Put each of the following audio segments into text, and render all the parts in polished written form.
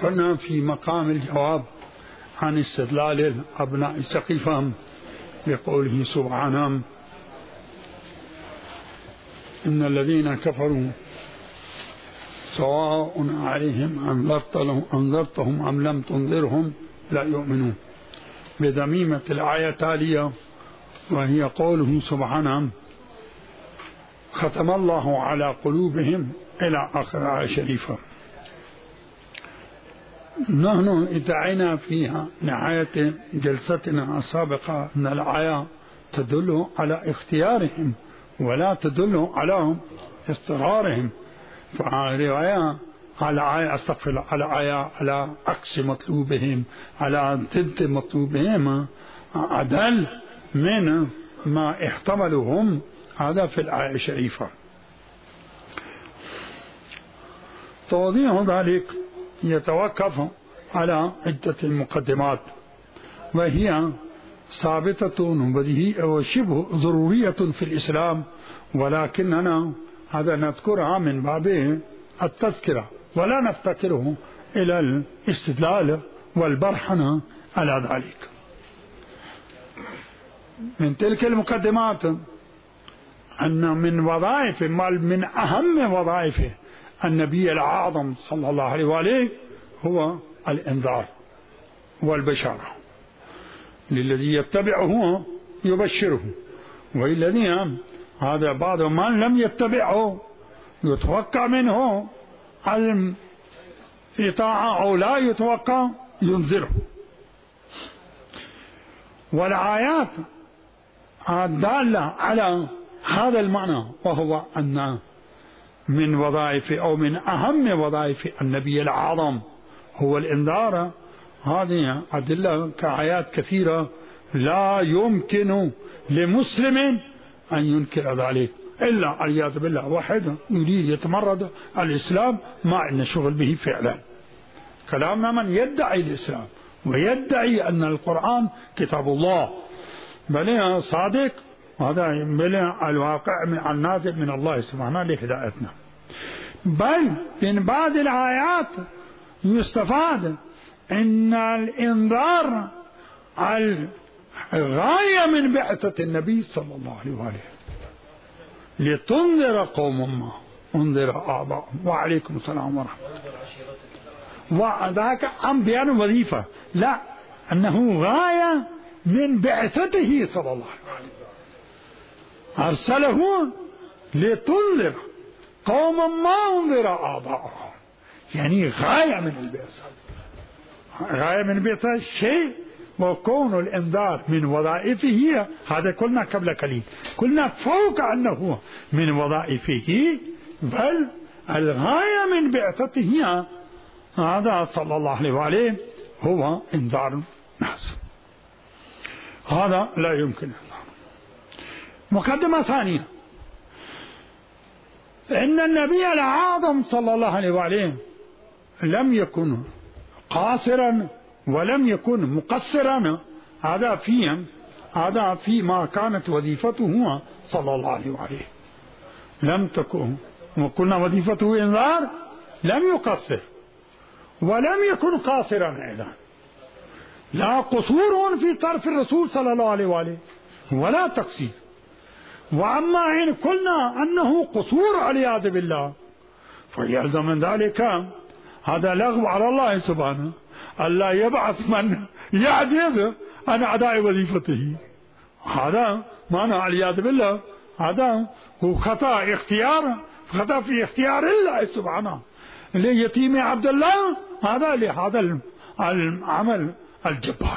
كنا في مقام الجواب عن استدلال أبناء السقيفة بقوله سبحانه: إن الذين كفروا سواء عليهم أنذرتهم أم لم تنذرهم لا يؤمنون، بذميمة الآية التالية وهي قوله سبحانه: ختم الله على قلوبهم إلى آخر الآية الشريفة. نحن ادعينا فيها نهاية جلستنا السابقة أن الآية تدل على اختيارهم ولا تدل على اضطرارهم، فالرواية على آية استغفر الله على آية على عكس مطلوبهم على ضد مطلوبهم أدل من ما احتملوا هم هذا في الآية الشريفة. توضيح ذلك يتوقف على عدة المقدمات، وهي ثابتة وشبه ضرورية في الإسلام، ولكننا هذا نذكرها من باب التذكرة ولا نفتكره إلى الاستدلال والبرهنة على ذلك. من تلك المقدمات أن من وظائف من أهم وظائف النبي الأعظم صلى الله عليه وآله هو الإنذار والبشارة، للذي يتبعه يبشره، والذي هذا بعض من لم يتبعه يتوقع منه الإطاعة أو لا يتوقع ينذره. والآيات الدالة على هذا المعنى، وهو أن من وظائف أو من أهم وظائف النبي الأعظم هو الإنذار. هذه أدلة كآيات كثيرة لا يمكن لمسلم أن ينكر ذلك، إلا عياذ بالله واحد يريد يتمرد الإسلام مع أن شغل به فعلا. كلامنا من يدعي الإسلام ويدعي أن القرآن كتاب الله بل صادق، هذا بل الواقع من النازل من الله سبحانه لهدايتنا. بل من بعض الآيات يستفاد أن الإنذار الغاية من بعثة النبي صلى الله عليه وآله، لتنذر قوم ما انذر آباءهم وعليكم السلام ورحمة الله، وذاك عن بيان وظيفة، لا أنه غاية من بعثته صلى الله عليه وآله، أرسله لتنذر قوم ما انذر آباءهم، يعني غاية من البعثة. غاية من البعثة شيء، وكون الإنذار من وظائفه هذا قلنا قبل قليل، قلنا فوق أنه من وظائفه بل الغاية من بعثته هذا صلى الله عليه وآله هو إنذار الناس، هذا لا يمكن. مقدمة ثانية، إن النبي الأعظم صلى الله عليه وآله لم يكن قاصرا ولم يكن مقصرا، هذا فيما كانت وظيفته صلى الله عليه وآله، لم تكن وكنا وظيفته إنذار، لم يقصر ولم يكن قاصرا أيضا، لا قصور في طرف الرسول صلى الله عليه وآله ولا تقصير. وأما إن قلنا أنه قصور والعياذ بالله فيلزم من ذلك هذا لغو على الله سبحانه، ألا يبعث من يعجز عن أداء وظيفته، هذا معنى والعياذ بالله، هذا هو خطأ اختيار، خطأ في اختيار الله سبحانه ليتيم عبد الله، هذا لهذا العمل الجبار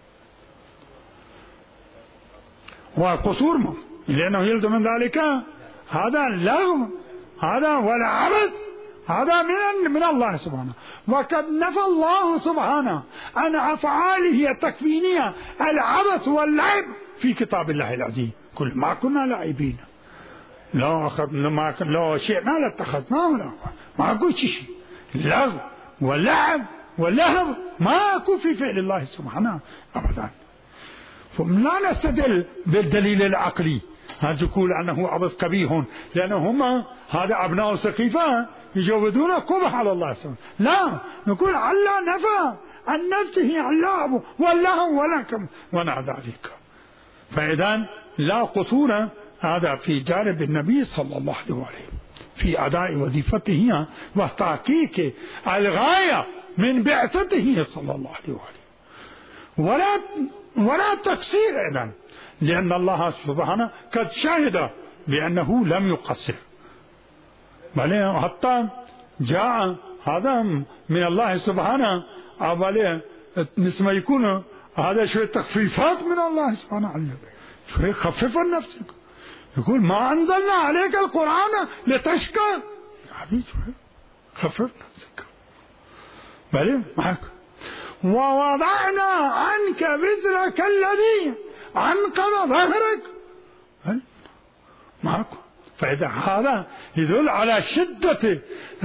وقصور ما، لأنه يلزم من ذلك هذا اللغو، هذا ولا عبث، هذا من الله سبحانه. وقد نفى الله سبحانه عن أفعاله التكوينية العبث واللعب في كتاب الله العزيز، كل ما كنا لاعبين، لا أخذنا ما لا شيء ما اتخذناه، ما أقول شيء لغو ولعب واللهو ما أكون في فعل الله سبحانه أبدا. فلا نستدل بالدليل العقلي تقول أنه عبث قبيح لأنهم هذا أبناء سقيفة يجودون قبح على الله سبحانه. لا، نقول الله نفى عن نفسه اللعب والله ولكم ونحو ذلك. فإذا لا قصور هذا في جانب النبي صلى الله عليه وسلم في أداء وظيفته وتحقيق الغاية من بعثته صلى الله عليه وسلم، ولا تقصير إذن، لأن الله سبحانه قد شهد بأنه لم يقصر، بل حتى جاء هذا من الله سبحانه أولا مثل ما يكون هذا شوية تخفيفات من الله سبحانه، شوية خفف نفسك، يقول ما أنزلنا عليك القرآن لتشكى، يعني شوية خفف نفسك، بل معك ووضعنا عنك وزرك الذي عنقض ظهرك معك. فإذا هذا يدل على شدة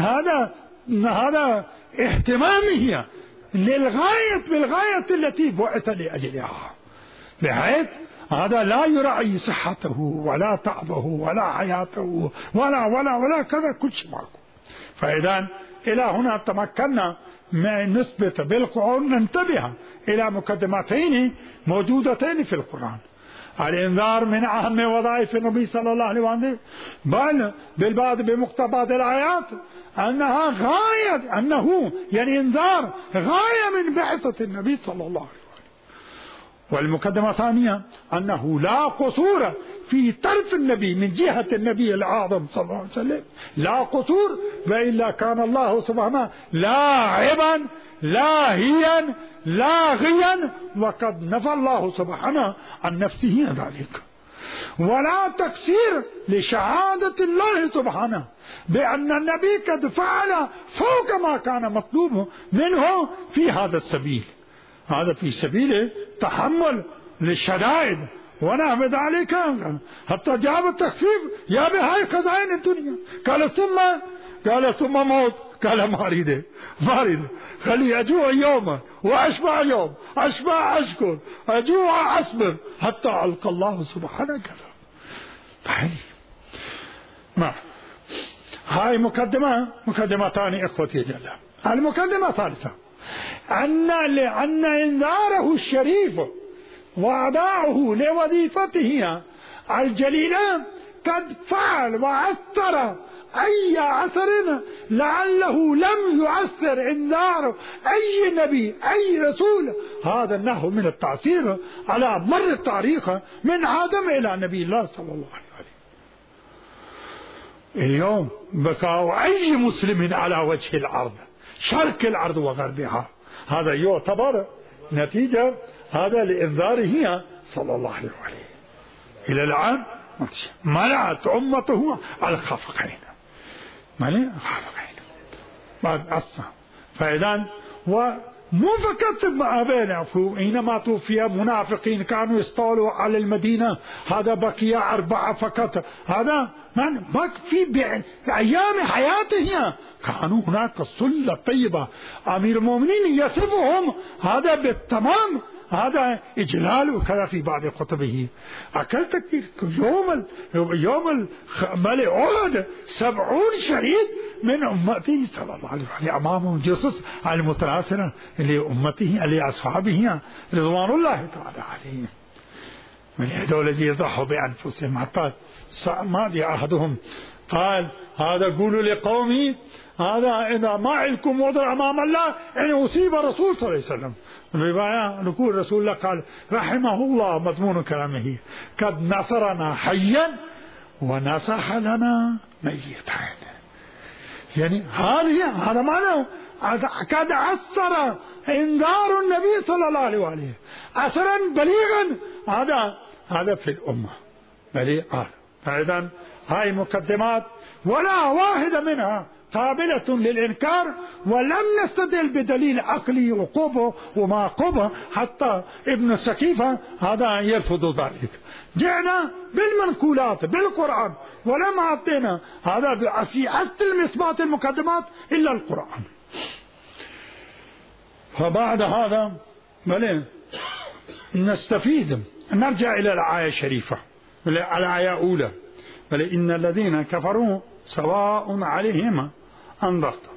هذا اهتمامه بالغاية التي بعث لأجلها، بحيث هذا لا يراعي صحته ولا تعبه ولا حياته ولا كذا كل شيء معكم. فإذا إلى هنا تمكنا من نثبت بالقرآن، ننتبه إلى مقدمتين موجودتين في القرآن: الإنذار من أهم وظائف النبي صلى الله عليه وسلم، بل بالبعض بمقتضى الآيات أنها غاية، أنه يعني إنذار غاية من بعثة النبي صلى الله عليه وسلم. والمقدمة الثانية أنه لا قصور في طرف النبي من جهة النبي الأعظم صلى الله عليه وسلم، لا قصور، وإلا كان الله سبحانه لاعبا لاهيا لاغيا، وقد نفى الله سبحانه عن نفسه ذلك. ولا تقصير لشهادة الله سبحانه بأن النبي قد فعل فوق ما كان مطلوب منه في هذا السبيل، هذا في سبيل تحمل للشدائد ونحو ذلك، حتى جاب التخفيف: يا بهاي خزائن الدنيا، قال ثم موت، قال ما أريد خلي أجوع يوم وأشبع يوم، أشبع أشكر، أجوع أصبر حتى ألقى الله سبحانه كذا. ما هاي مقدمتان إخوتي جل. المقدمة الثالثة أن إنذاره الشريف وأداؤه لوظيفته الجليلة قد فعل وأثر أي أثر لعله لم يؤثر إنذار أي نبي أي رسول هذا النحو من التأثير على مر التاريخ من آدم إلى نبي الله صلى الله عليه وسلم. اليوم بقاء أي مسلم على وجه الأرض، شرق الأرض وغربها، هذا يعتبر نتيجة هذا لإنذاره صلى الله عليه وسلم. إلى الآن ملأت أمته الخفقين، بعد أصلا. فإذا ومو فقط ما بين حينما توفي منافقين كانوا يستولوا على المدينة، هذا بقي 4 فقط، هذا من في أيام حياته كانوا هناك صلة طيبة. أمير المؤمنين يصفهم هذا بالتمام، هذا إجلال وكذا في بعض كتبه. أكلت كثير يوم ملء أحد 70 شهيد من أمته صلى الله عليه وسلم أمامهم جثث المتناثرة لأمته لأصحابه رضوان الله تعالى عليهم، من هذول الذين ضحوا بأنفسهم. حتى ماضي أحدهم قال: هذا قولوا لقومي هذا إذا ما علكم وضع أمام الله يعني أصيب رسول صلى الله عليه وسلم. الرواية نقول رسول الله قال رحمه الله مضمون كلامه: قد نصرنا حيا ونصح لنا ميتا. يعني هذا معناه قد أثر إنذار النبي صلى الله عليه وآله أثرا بليغا، هذا في الأمة بليغ. فإذا هاي مقدمات ولا واحدة منها قابلة للإنكار، ولم نستدل بدليل عقلي وقوة وما قوة، حتى ابن السكيفة هذا يرفض ذلك. جئنا بالمنقولات بالقرآن ولم أعطينا هذا في أصل إثبات المقدمات إلا القرآن. فبعد هذا نستفيد، نرجع إلى الآية الشريفة الآية الأولى بل إن الذين كفروا سواء عليهم أنذرتهم.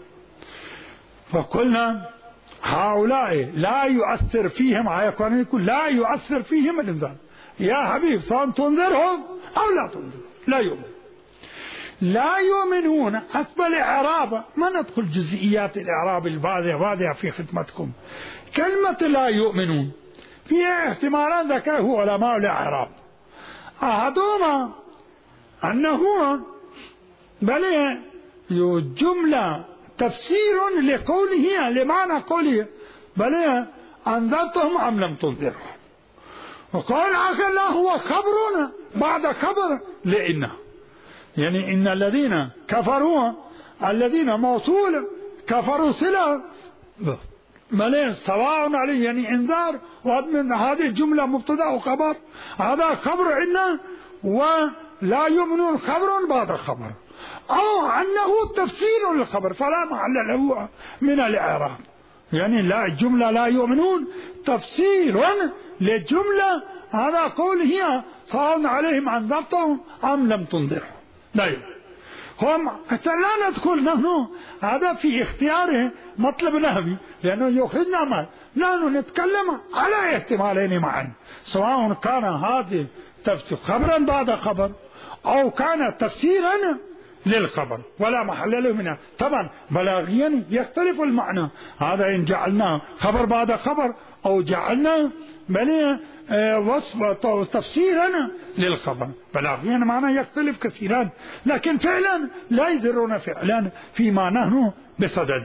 فقلنا هؤلاء لا يؤثر فيهم، يقول لا يؤثر فيهم الإنذار. يا حبيب سواء تنذرهم أو لا تنذرهم لا يؤمنون. لا يؤمنون حسب الإعراب، ما ندخل جزئيات الإعراب الواضحة في خدمتكم. كلمة لا يؤمنون فيها احتمالات ذكره علماء الإعراب. أحدهما أنه بل جملة تفسير لقوله لمعنى قوله بل أنذرتهم أم لم تنذرهم، وقال آخر لا هو خبر بعد خبر لإنه، يعني إن الذين كفروا الذين موصول كفروا صلة بل سواء عليه يعني انذار، ومن هذه الجملة مبتدأ وخبر، هذا خبر إنه ولا يؤمنون خبر بعد خبر، أو أنه تفسير للخبر فلا محل له من الإعراب. يعني لا الجملة لا يؤمنون تفسير للجملة هذا قوله سواء عليهم أنذرتهم أم لم تنذرهم لا يؤمنون. هم لا ندخل نحن هذا في اختياره مطلب نهبي لأنه يخرجنا معه، نحن نتكلم على احتمالين معا، سواء كان هذا خبرا بعد خبر أو كان تفسيرا للخبر ولا محل له منها. طبعا بلاغيا يختلف المعنى، هذا إن جعلناه خبر بعد خبر أو جعلناه بل وصف تفسيرا للخبر، بلاغيا معنى يختلف كثيرا، لكن فعلا لا يذرون فعلا فيما نحن بصدده.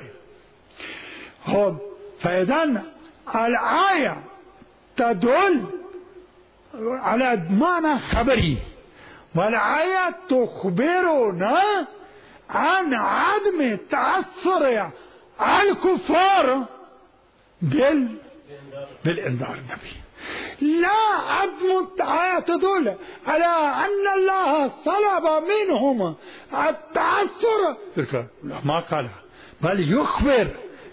فإذا الآية تدل على معنى خبري، والآية تخبرنا عن عدم تأثر الكفار بالإنذار النبي. لا عدم الآية تدل على أن الله طلب منهم التأثر، ما قال بل يخبر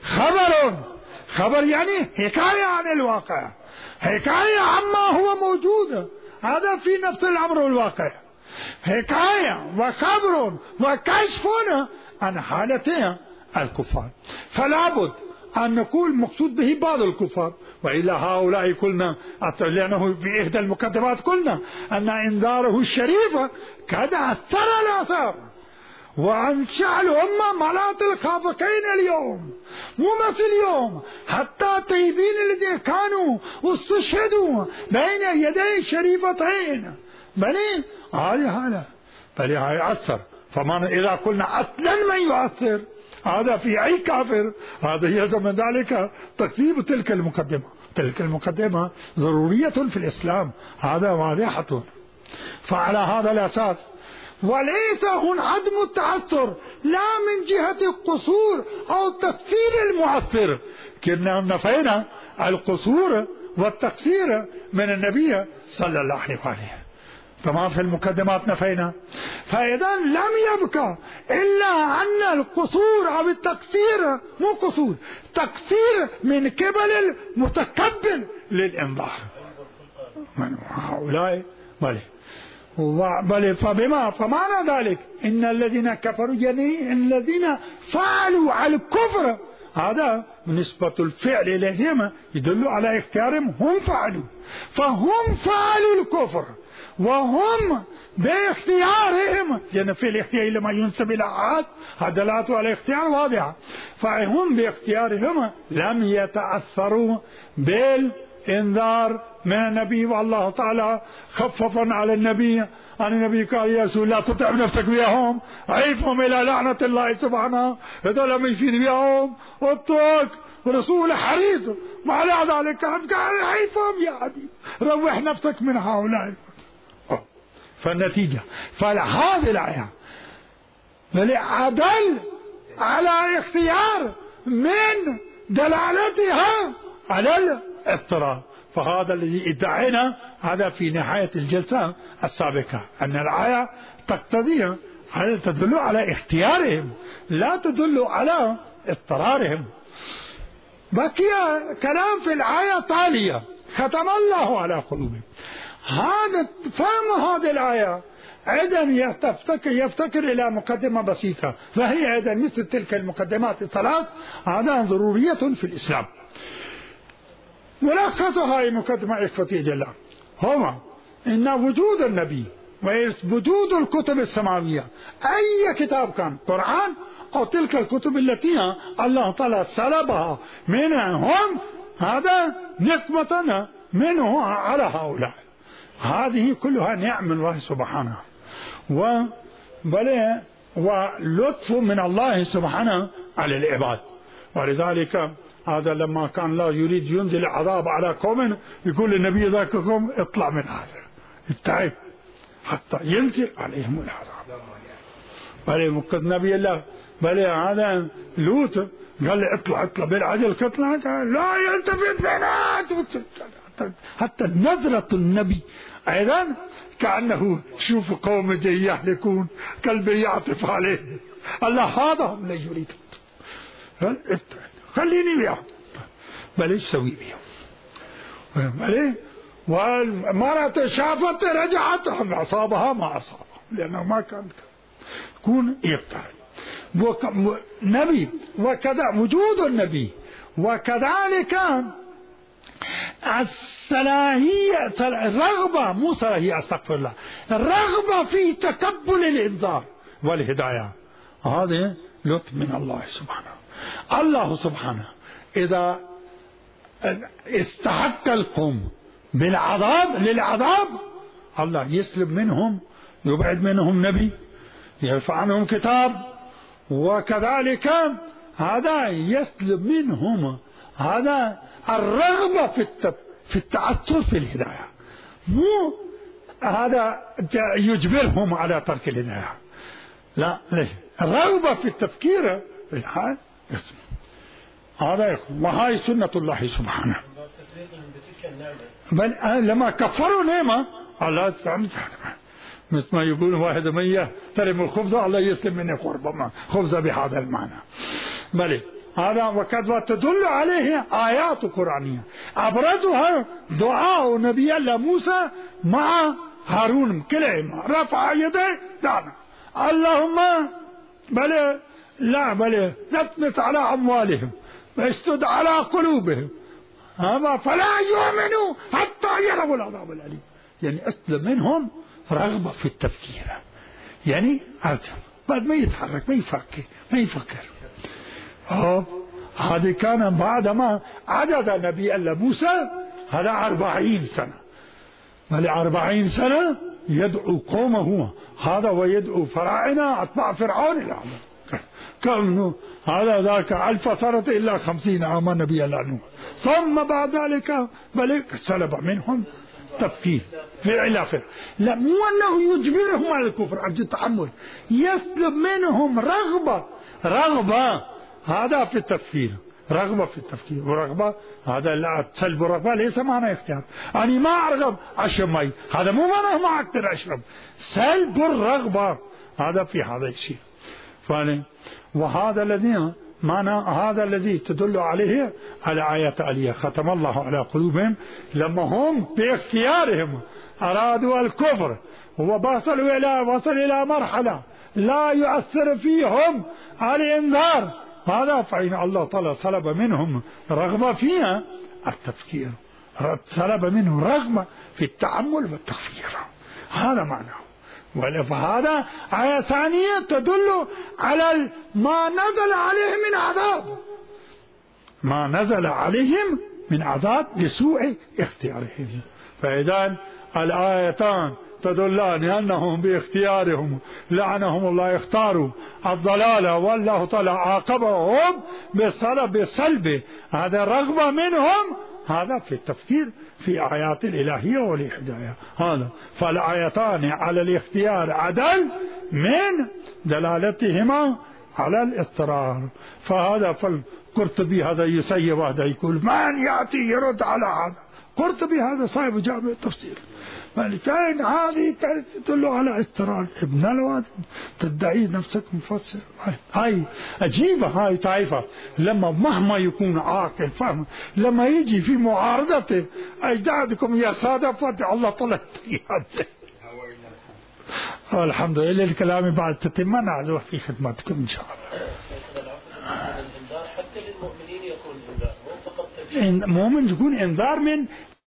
خبر يعني حكاية عن الواقع، حكاية عما هو موجود، هذا في نفس الأمر الواقع، حكاية وخبر وكشف عن حالتها الكفار. فلا بد أن نقول مقصود به بعض الكفار، وإلا هؤلاء قلنا لأنه في إحدى المقدمات قلنا أن إنذاره الشريف قد أثر الآثار وأنشأ الأمة ملاط الخافقين اليوم، مو مثل اليوم حتى طيبين الذين كانوا استشهدوا بين يدي شريفتين بني هذا يؤثر. فمن إذا قلنا أصلا من يؤثر هذا في أي كافر، هذا يلزم من ذلك تكذيب تلك المقدمة. تلك المقدمة ضرورية في الإسلام، هذا واضحة. فعلى هذا الأساس وليس هنا عدم التأثر لا من جهة القصور أو تفسير المؤثر، كنا نفينا القصور والتقصير من النبي صلى الله عليه وسلم، تمام، في المقدمات نفينا. فإذا لم يبقى إلا أن القصور أو التقصير، مو قصور، تقصير من قبل المتقبل للإنذار من هؤلاء بل فمعنى ذلك إن الذين كفروا يعني الذين فعلوا الكفر، هذا نسبة الفعل إليهم يدل على اختيارهم، هم فعلوا، فهم فعلوا الكفر وهم باختيارهم، يعني في الاختيار لما ينسب إلى أحد دلالته على اختيار واضحة، فهم باختيارهم لم يتأثروا بالإنذار من النبي. والله تعالى خففا على النبي، النبي قال يا رسول لا تتعب نفسك بيهم، عيفهم إلى لعنة الله سبحانه، إذا لم يفيد بيهم اترك، ورسول حريص وعلى ذلك قال عيفهم يا حبيب، روح نفسك من هؤلاء. فالنتيجة فهذه الآية أدل على اختيار من دلالتها على الاضطرار. فهذا الذي ادعينا هذا في نهاية الجلسة السابقة، أن الآية تقتضي تدل على اختيارهم لا تدل على اضطرارهم. بقي كلام في الآية التالية ختم الله على قلوبهم، هذا فهم هذه الآية أيضا يفتكر إلى مقدمة بسيطة، فهي أيضا مثل تلك المقدمات الثلاث هذا ضرورية في الإسلام. ملخصها هذه المقدمة إخوتي جل هو إن وجود النبي ووجود الكتب السماوية أي كتاب كان قرآن أو تلك الكتب التي الله تعالى سلبها منهم هذا نقمة منه على هؤلاء، هذه كلها نعم الله سبحانه ولطف من الله سبحانه على العباد. ولذلك هذا لما كان الله يريد ينزل عذاب على قوم يقول للنبي ذاك قوم اطلع من هذا ابتعد حتى ينزل عليهم العذاب. بل نبي الله بل هذا لوط قال لي اطلع بالعجل تطلع لا يلتفت بنات حتى نظرة النبي أيضا كأنه شوف قوم جاي يهلكون قلبي يعطف عليه الله هذا هم لا يريد خليني بيهم بل ايش سوي بيهم بل والمرأة شافت رجعت أصابها ما أصابها لأنه ما كانت كون يبتعد نبي وكذا وجود النبي وكذلك الصلاحية الرغبة مو صلاحية استغفر الله الرغبة في تقبل الإنذار والهداية هذا لطف من الله سبحانه. الله سبحانه إذا استحق القوم بالعذاب للعذاب الله يسلب منهم يبعد منهم نبي يرفع عنهم كتاب وكذلك هذا يسلب منهم هذا الرغبة في التأثر في الهداية مو هذا يجبرهم على ترك الهداية لا ليش الرغبة في التفكير في الحال هذا وهاي سنة الله سبحانه. بل لما كفروا نعمة الله تعالى مثل ما يقول واحد من يحترم الخبز الله يسلم مني قربما خبز بهذا المعنى. بل هذا وقد تدل عليه آيات قرآنية أبرزها دعاء نبي الله موسى مع هارون كلهم رفع يديه دعنا اللهم بل نطمس على أموالهم واشتد على قلوبهم فلا يؤمنوا حتى يروا العذاب الأليم. يعني أسلم منهم رغبة في التفكير يعني عزم بعد ما يتحرك ما يفكر هذا كان بعدما عدد نبي الله موسى هذا 40 سنة بل 40 سنة يدعو قومه هذا ويدعو فراعنة أتباع فرعون إلى كأنه هذا ذاك 1000 سنة إلا 50 عاما نبي الله نوح ثم بعد ذلك بل سلب منهم تفكير فعل لا مو أنه يجبرهم على الكفر عبد التحمل يسلب منهم رغبة هذا في التفكير رغبة في التفكير ورغبة هذا لا سلب الرغبة ليس معنى اختيار أنا ما أرغب أشرب مي هذا مو معنى ما أقدر أشرب سلب الرغبة هذا في هذا الشيء وهذا الذي معنى هذا الذي تدل عليه على آية آلية ختم الله على قلوبهم لما هم باختيارهم أرادوا الكفر وصلوا إلى مرحلة لا يؤثر فيهم الإنذار هذا فإن الله تعالى سلب منهم رغبة فيها التفكير سلب منهم رغبة في التأمل والتفكير هذا معناه. فهذا آية ثانية تدل على ما نزل عليهم من عذاب ما نزل عليهم من عذاب لسوء اختيارهم. فإذا الآيتان تدلان أنهم باختيارهم لعنهم الله اختاروا الضلالة والله تعالى عاقبهم بسلب هذا رغبة منهم هذا في التفكير في آيات الإلهية والهداية هذا فالآيتان على الاختيار عدل من دلالتهما على الاضطرار. فهذا فالقرطبي هذا يسيب هذا يقول من يأتي يرد على هذا قرطبي هذا صاحب جامع التفسير. فين هذه تدل على اضطرار ابن الواد، تدعي نفسك مفسر. هاي عجيبة، هاي طائفة لما مهما يكون عاقل فهم لما يجي في معارضة أجدادكم يا سادة فتح الله طلع الحمد لله. الكلام بعد تتم نعذر في خدمتكم إن شاء الله. حتى للمؤمنين يكون إنذار، مو فقط مؤمن يكون إنذار من